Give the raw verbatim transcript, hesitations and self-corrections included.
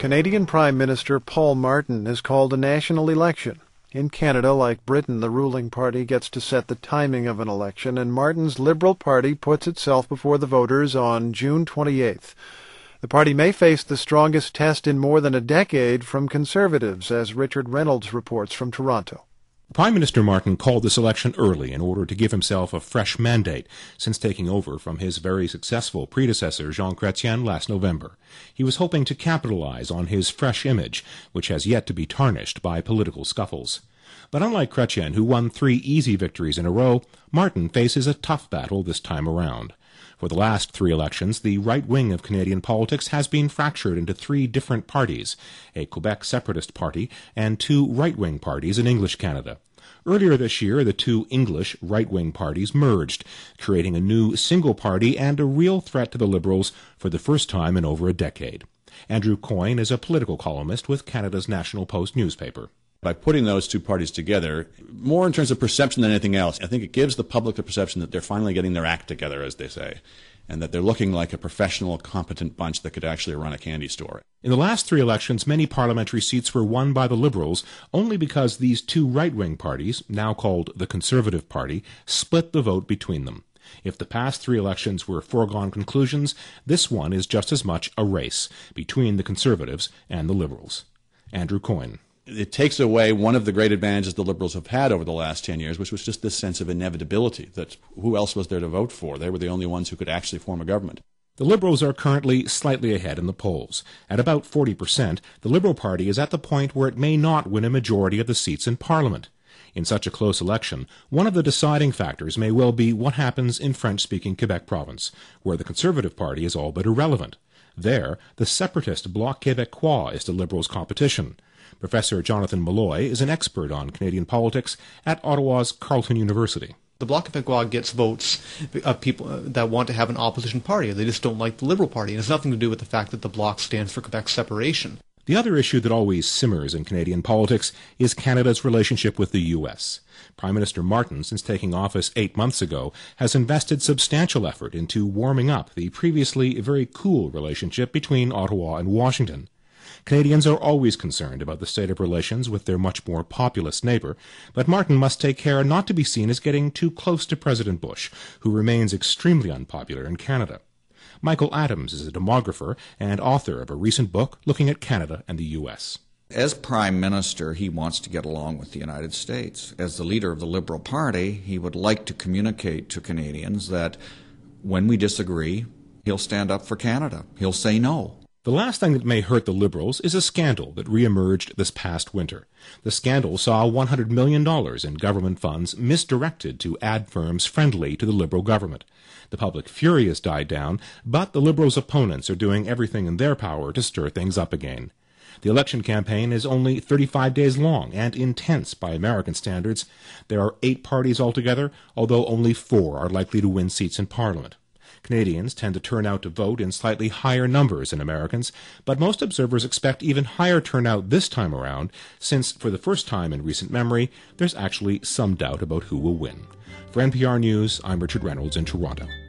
Canadian Prime Minister Paul Martin has called a national election. In Canada, like Britain, the ruling party gets to set the timing of an election, and Martin's Liberal Party puts itself before the voters on June twenty-eighth. The party may face the strongest test in more than a decade from Conservatives, as Richard Reynolds reports from Toronto. Prime Minister Martin called this election early in order to give himself a fresh mandate since taking over from his very successful predecessor Jean Chrétien last November. He was hoping to capitalize on his fresh image, which has yet to be tarnished by political scuffles. But unlike Chrétien, who won three easy victories in a row, Martin faces a tough battle this time around. For the last three elections, the right wing of Canadian politics has been fractured into three different parties, a Quebec separatist party and two right-wing parties in English Canada. Earlier this year, the two English right-wing parties merged, creating a new single party and a real threat to the Liberals for the first time in over a decade. Andrew Coyne is a political columnist with Canada's National Post newspaper. By putting those two parties together, more in terms of perception than anything else, I think it gives the public the perception that they're finally getting their act together, as they say, and that they're looking like a professional, competent bunch that could actually run a candy store. In the last three elections, many parliamentary seats were won by the Liberals only because these two right-wing parties, now called the Conservative Party, split the vote between them. If the past three elections were foregone conclusions, this one is just as much a race between the Conservatives and the Liberals. Andrew Coyne. It takes away one of the great advantages the Liberals have had over the last ten years, which was just this sense of inevitability, that who else was there to vote for? They were the only ones who could actually form a government. The Liberals are currently slightly ahead in the polls. At about forty percent, the Liberal Party is at the point where it may not win a majority of the seats in Parliament. In such a close election, one of the deciding factors may well be what happens in French-speaking Quebec province, where the Conservative Party is all but irrelevant. There, the separatist Bloc Québécois is the Liberals' competition. Professor Jonathan Malloy is an expert on Canadian politics at Ottawa's Carleton University. The Bloc Québécois gets votes of people that want to have an opposition party. They just don't like the Liberal Party. And it has nothing to do with the fact that the Bloc stands for Quebec separation. The other issue that always simmers in Canadian politics is Canada's relationship with the U S. Prime Minister Martin, since taking office eight months ago, has invested substantial effort into warming up the previously very cool relationship between Ottawa and Washington. Canadians are always concerned about the state of relations with their much more populous neighbor, but Martin must take care not to be seen as getting too close to President Bush, who remains extremely unpopular in Canada. Michael Adams is a demographer and author of a recent book looking at Canada and the U S. As Prime Minister, he wants to get along with the United States. As the leader of the Liberal Party, he would like to communicate to Canadians that when we disagree, he'll stand up for Canada. He'll say no. The last thing that may hurt the Liberals is a scandal that re-emerged this past winter. The scandal saw one hundred million dollars in government funds misdirected to ad firms friendly to the Liberal government. The public fury has died down, but the Liberals' opponents are doing everything in their power to stir things up again. The election campaign is only thirty-five days long and intense by American standards. There are eight parties altogether, although only four are likely to win seats in Parliament. Canadians tend to turn out to vote in slightly higher numbers than Americans, but most observers expect even higher turnout this time around, since for the first time in recent memory, there's actually some doubt about who will win. For N P R News, I'm Richard Reynolds in Toronto.